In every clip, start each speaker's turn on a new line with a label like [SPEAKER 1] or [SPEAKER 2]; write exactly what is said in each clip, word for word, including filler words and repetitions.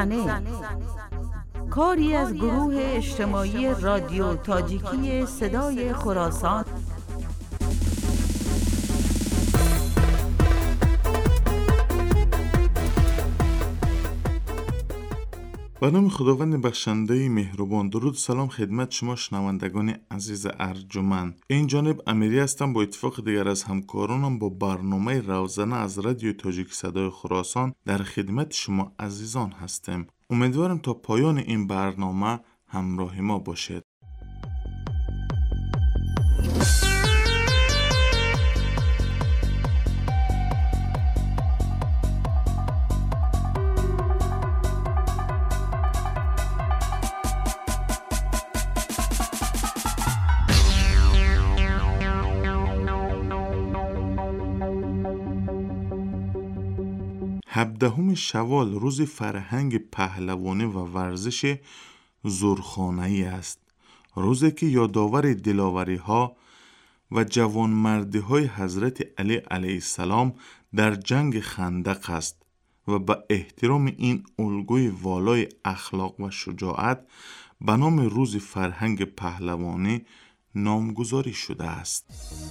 [SPEAKER 1] زنه، کاری از گروه اجتماعی رادیو تاجیکی صدای خراسان.
[SPEAKER 2] به نام خداوند بخشنده مهربان. درود سلام خدمت شما شنوندگان عزیز ارجمند. این جانب امیری هستم. با اتفاق دیگر از همکارانم با برنامه روزانه از رادیو تاجیک صدای خراسان در خدمت شما عزیزان هستیم. امیدوارم تا پایان این برنامه همراه ما باشید. هفدهم شوال روز فرهنگ پهلوانی و ورزش زورخانه‌ای است. روزی که یادآور دلاوری ها و جوانمردی های حضرت علی علیه السلام در جنگ خندق است و به احترام این الگوی والای اخلاق و شجاعت به نام روز فرهنگ پهلوانی نامگذاری شده است.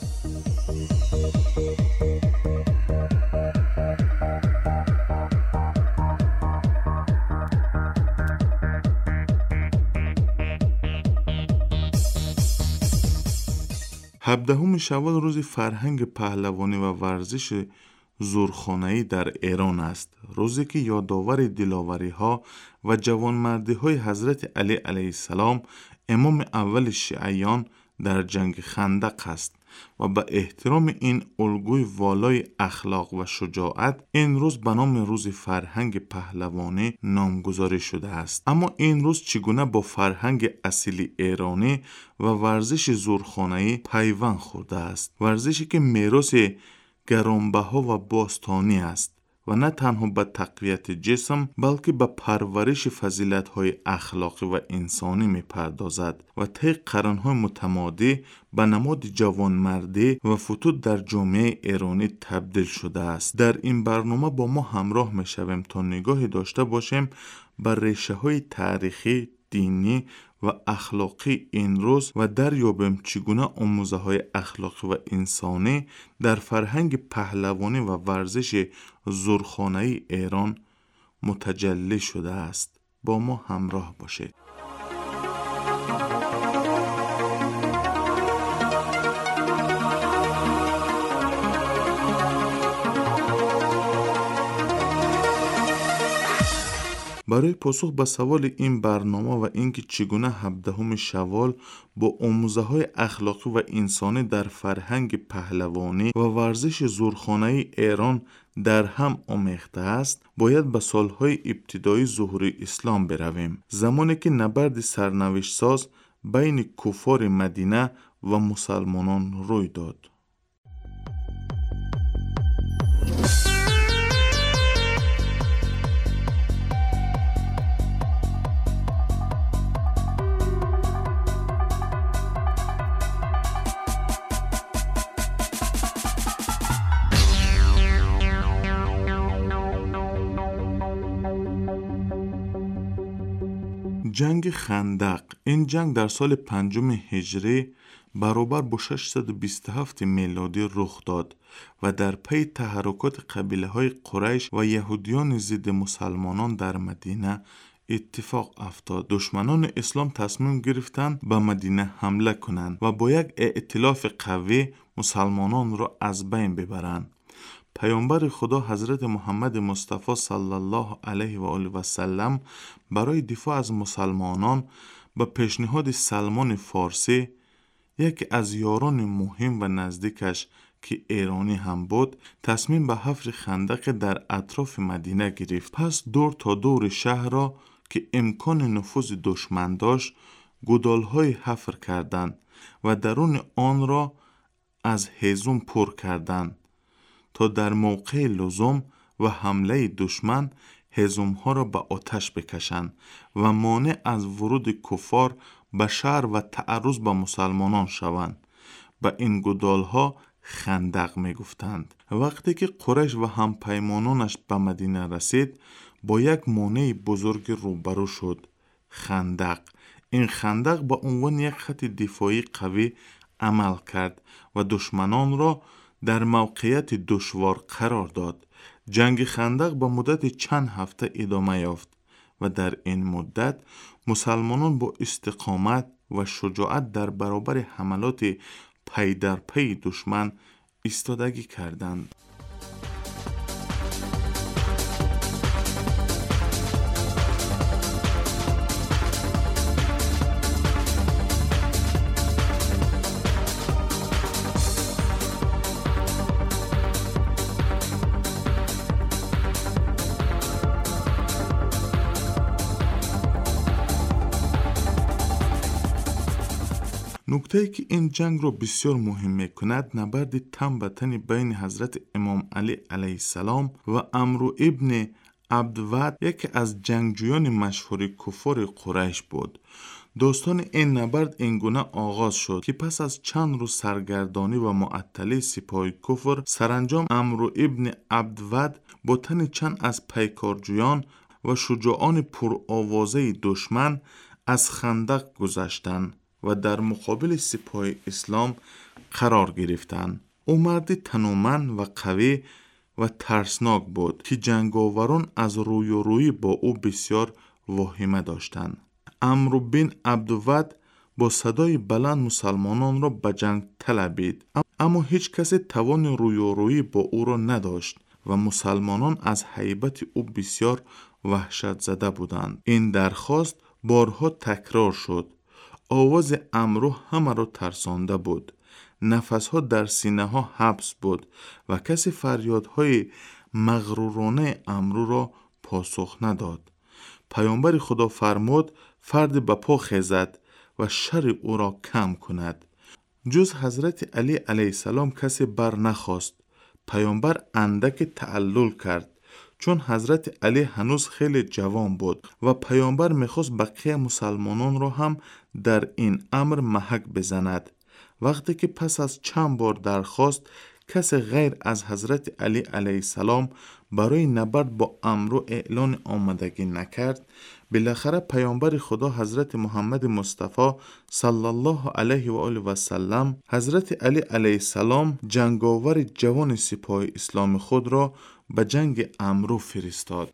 [SPEAKER 2] هفدهم شوال روز فرهنگ پهلوانی و ورزش زورخانه‌ای در ایران است. روزی که یادآور دلاوری ها و جوانمردی های حضرت علی علیه السلام امام اول شیعیان در جنگ خندق است و به احترام این الگوی والای اخلاق و شجاعت این روز به نام روز فرهنگ پهلوانی نامگذاری شده است. اما این روز چگونه با فرهنگ اصیل ایرانی و ورزش زورخانه‌ای پیوند خورده است؟ ورزشی که میراث گرانبها و باستانی است و نه تنها به تقویت جسم بلکه به پرورش فضیلت‌های اخلاقی و انسانی می‌پردازد و طی قرن‌های متمادی به نماد جوانمردی و فتوح در جامعه ایرانی تبدیل شده است. در این برنامه با ما همراه می‌شویم تا نگاهی داشته باشیم بر ریشه‌های تاریخی، دینی و اخلاقی این روز و دریابیم چگونه آموزه‌های اخلاقی و انسانی در فرهنگ پهلوانی و ورزش زورخانه‌ای ایران متجلی شده است. با ما همراه باشید. برای پاسخ به سوال این برنامه و اینکه چگونه هفدهم شوال با آموزه‌های اخلاقی و انسانی در فرهنگ پهلوانی و ورزش زورخانه‌ای ایران در هم آمیخته است، باید به سالهای ابتدایی ظهور اسلام برویم، زمانی که نبرد سرنوشت ساز بین کفار مدینه و مسلمانان روی داد. جنگ خندق. این جنگ در سال پنجم هجری برابر با ششصد و بیست و هفت میلادی رخ داد و در پی تحرکات قبیله های قریش و یهودیان ضد مسلمانان در مدینه اتفاق افتاد. دشمنان اسلام تصمیم گرفتند به مدینه حمله کنند و با یک ائتلاف قوی مسلمانان را از بین ببرند. پیامبر خدا حضرت محمد مصطفی صلی الله علیه و آله و سلم برای دفاع از مسلمانان به پیشنهاد سلمان فارسی، یکی از یاران مهم و نزدیکش که ایرانی هم بود، تصمیم به حفر خندق در اطراف مدینه گرفت. پس دور تا دور شهر را که امکان نفوذ دشمن داشت گودال‌های حفر کردند و درون آن را از هیزم پر کردند تا در موقع لزوم و حمله دشمن هیزم‌ها را به آتش بکشند و مانع از ورود کفار به شهر و تعرض به مسلمانان شوند. به این گودال‌ها خندق می گفتند. وقتی که قریش و همپیمانانش به مدینه رسید، با یک مانع بزرگ روبرو شد: خندق. این خندق با عنوان یک خط دفاعی قوی عمل کرد و دشمنان را در موقعیت دشوار قرار داد. جنگ خندق با مدت چند هفته ادامه یافت و در این مدت مسلمانان با استقامت و شجاعت در برابر حملات پی در پی دشمن ایستادگی کردند. نکته‌ای که این جنگ را بسیار مهم می‌کند نبرد تن به تن بین حضرت امام علی علیه السلام و عمرو ابن عبدود، یکی از جنگجویان مشهور کفار قریش بود. داستان این نبرد اینگونه آغاز شد که پس از چند روز سرگردانی و معطلی سپاه کفر، سرانجام عمرو ابن عبدود با تن چند از پیکارجویان و شجاعان پرآوازه دشمن از خندق گذشتند و در مقابل سپاه اسلام قرار گرفتند. او مردی تنومند و قوی و ترسناک بود که جنگاوران از روی و روی با او بسیار واهمه داشتند. عمرو بن عبدود با صدای بلند مسلمانان را به جنگ طلبید، اما هیچ کسی توان روی و روی با او را نداشت و مسلمانان از هیبت او بسیار وحشت زده بودند. این درخواست بارها تکرار شد. آواز عمرو همه را ترسانده بود. نفسها در سینه ها حبس بود و کسی فریادهای مغرورانه عمرو را پاسخ نداد. پیامبر خدا فرمود فرد به پا خیزد و شر او را کم کند. جز حضرت علی علیه السلام کسی بر نخواست. پیامبر اندک تعلل کرد، چون حضرت علی هنوز خیلی جوان بود و پیامبر میخواست بقیه مسلمانان را هم در این امر محک بزند. وقتی که پس از چند بار درخواست کسی غیر از حضرت علی علیه السلام برای نبرد با عمرو اعلان آمادگی نکرد، بالاخره پیامبر خدا حضرت محمد مصطفی صلی الله علیه و آله و سلم حضرت علی علیه السلام جنگاور جوان سپاه اسلام خود را به جنگ عمرو فرستاد.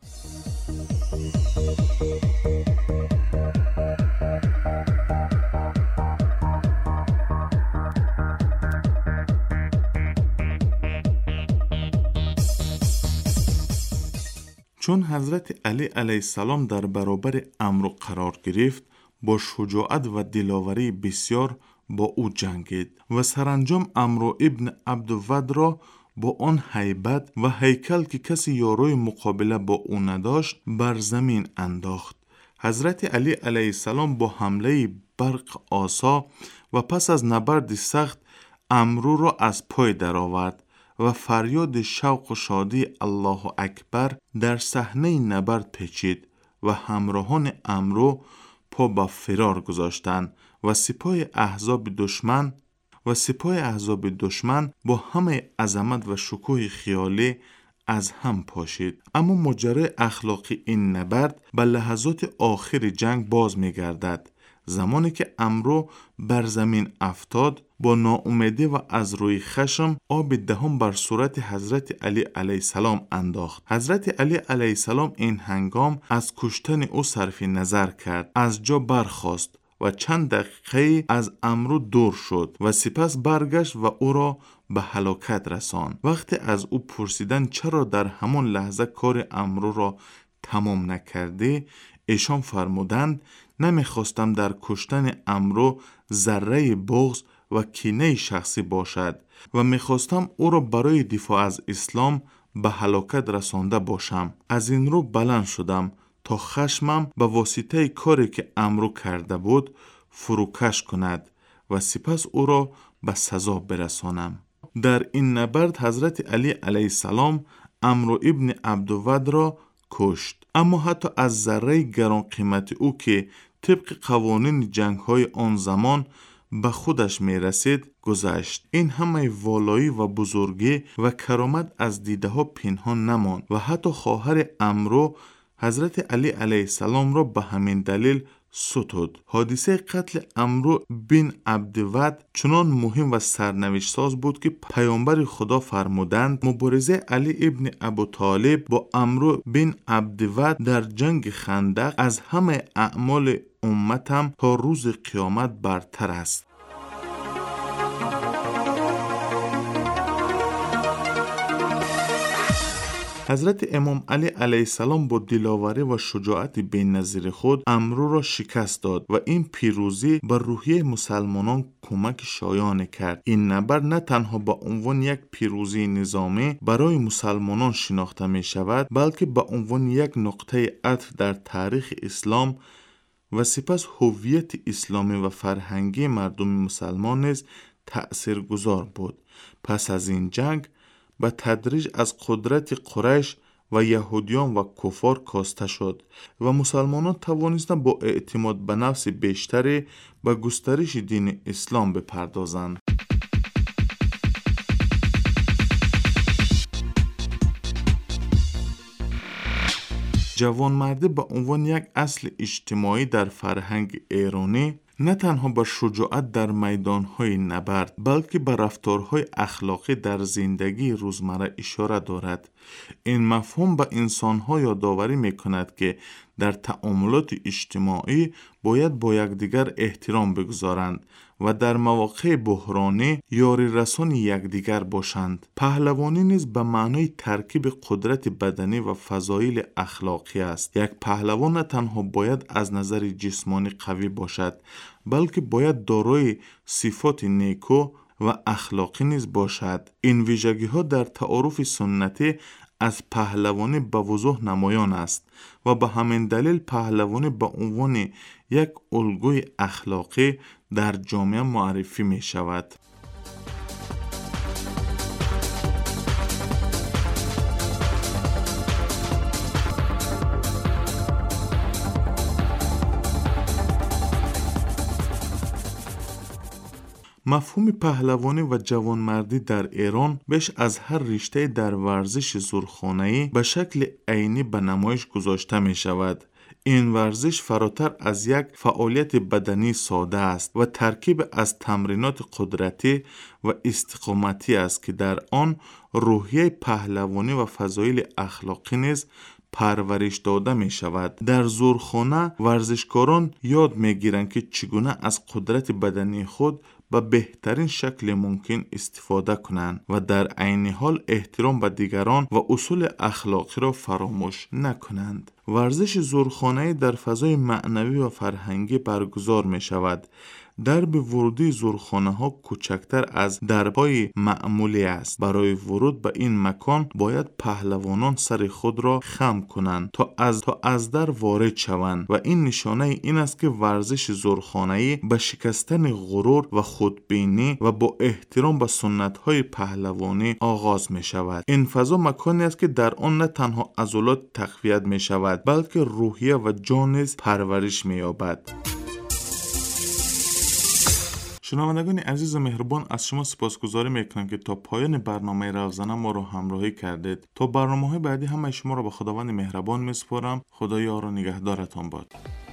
[SPEAKER 2] چون حضرت علی علیه السلام در برابر عمرو قرار گرفت، با شجاعت و دلاوری بسیار با او جنگید و سرانجام عمرو ابن عبدود را با آن هیبت و هیکل که کسی یاروی مقابله با او نداشت بر زمین انداخت. حضرت علی علیه السلام با حمله برق آسا و پس از نبرد سخت عمرو را از پای درآورد و فریاد شوق و شادی الله اکبر در صحنه نبرد پیچید و همراهان عمرو پا به فرار گذاشتند و سپاه احزاب دشمن و سپاه احزاب دشمن با همه عظمت و شکوه خیالی از هم پاشید. اما ماجرای اخلاقی این نبرد به لحظات آخر جنگ باز می گردد. زمانی که عمرو بر زمین افتاد، با ناامیدی و از روی خشم آب دهم بر صورت حضرت علی علیه السلام انداخت. حضرت علی علیه السلام این هنگام از کشتن او صرف نظر کرد، از جا برخاست و چند دقیقه از عمرو دور شد و سپس برگشت و او را به هلاکت رساند. وقتی از او پرسیدند چرا در همان لحظه کار عمرو را تمام نکردی، ایشان فرمودند نمیخواستم در کشتن عمرو ذره بغض و کینه شخصی باشد و میخواستم او را برای دفاع از اسلام به هلاکت رسانده باشم. از این رو بلند شدم تا خشمم به واسطه کاری که عمرو کرده بود فروکش کند و سپس او را به سزا برسانم. در این نبرد حضرت علی علیه السلام عمرو ابن عبدود را کشت، اما حتی از ذره گران قیمت او که طبق قوانین جنگ های آن زمان به خودش می رسید گذشت. این همه والایی و بزرگی و کرامت از دیده ها پنهان نماند و حتی خواهر عمرو حضرت علی علیه السلام را به همین دلیل ستود. حادثه قتل عمرو بن عبدود چنان مهم و سرنوشت ساز بود که پیامبر خدا فرمودند مبارزه علی ابن ابوطالب با عمرو بن عبدود در جنگ خندق از همه اعمال امتم تا روز قیامت برتر است. حضرت امام علی علیه السلام با دلاوری و شجاعت بی‌نظیر خود عمرو را شکست داد و این پیروزی به روحیه مسلمانان کمک شایانه کرد. این نبرد نه تنها به عنوان یک پیروزی نظامی برای مسلمانان شناخته می شود، بلکه به عنوان یک نقطه عطف در تاریخ اسلام و سپس هویت اسلامی و فرهنگی مردم مسلمان نیز تأثیرگذار بود. پس از این جنگ به تدریج از قدرت قریش و یهودیان و کفار کاسته شد و مسلمانان توانستند با اعتماد به نفس بیشتری به گسترش دین اسلام بپردازند. جوانمردی به عنوان یک اصل اجتماعی در فرهنگ ایرانی نه تنها به شجاعت در میدانهای نبرد بلکه به رفتارهای اخلاقی در زندگی روزمره اشاره دارد. این مفهوم به انسانها یادآوری میکند که در تعاملات اجتماعی باید با یکدیگر احترام بگذارند و در مواقع بحرانی یاری رسان یکدیگر باشند. پهلوانی نیز به معنای ترکیب قدرت بدنی و فضایل اخلاقی است. یک پهلوان نه تنها باید از نظر جسمانی قوی باشد بلکه باید دارای صفات نیکو و اخلاقی نیز باشد. این ویژگی ها در تعارف سنتی از پهلوانی به وضوح نمایان است و به همین دلیل پهلوانی به عنوان یک الگوی اخلاقی در جامعه معرفی می شود. مفهوم پهلوانی و جوانمردی در ایران بیش از هر رشته در ورزش زورخانه‌ای به شکل عینی به نمایش گذاشته می شود. این ورزش فراتر از یک فعالیت بدنی ساده است و ترکیب از تمرینات قدرتی و استقامتی است که در آن روحیه پهلوانی و فضایل اخلاقی نیز پرورش داده می شود. در زورخانه ورزشکاران یاد می گیرند که چگونه از قدرت بدنی خود به بهترین شکل ممکن استفاده کنند و در عین حال احترام به دیگران و اصول اخلاقی را فراموش نکنند. ورزش زورخانه‌ای در فضای معنوی و فرهنگی برگزار می شود. درب ورودی زورخانه ها کوچکتر از دربای معمولی است. برای ورود به این مکان باید پهلوانان سر خود را خم کنند تا از تا از در وارد شوند و این نشانه این است که ورزش زورخانه‌ای به شکستن غرور و خودبینی و با احترام به سنت های پهلوانی آغاز می شود. این فضا مکانی است که در آن نه تنها عضلات تقویت می شود بلکه روحیه و جان نیز پرورش می یابد. شنوندگان عزیز و مهربان، از شما سپاسگزاری میکنم که تا پایان برنامه روزانه ما رو همراهی کردید. تا برنامه‌های بعدی همه شما رو به خداوند مهربان میسپارم. خدا یار و نگهدارتان باد.